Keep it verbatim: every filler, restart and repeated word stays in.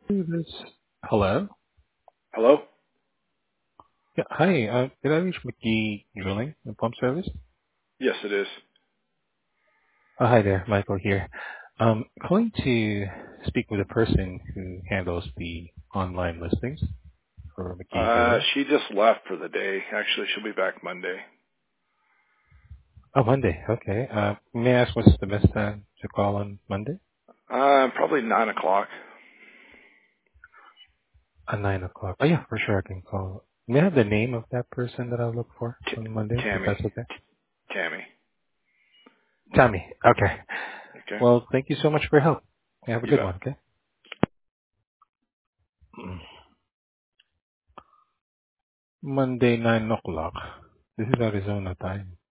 This. Hello. Hello? Yeah, hi. Uh, did I reach McGee Drilling and Pump Service? Yes, it is. Oh, hi there, Michael here. Um, calling to speak with a person who handles the online listings for McGee Uh, Drilling. she just left for the day. Actually, she'll be back Monday. Oh, Monday. Okay. Uh, may I ask what's the best time to call on Monday? Uh, probably nine o'clock. At nine o'clock. Oh, yeah, for sure I can call. May I have the name of that person that I'll look for T- on Monday, if Tammy. that's okay? Tammy. Tommy. Okay. Okay. Well, thank you so much for your help. Have a You good bet. one, okay? Monday, nine o'clock. This is Arizona time.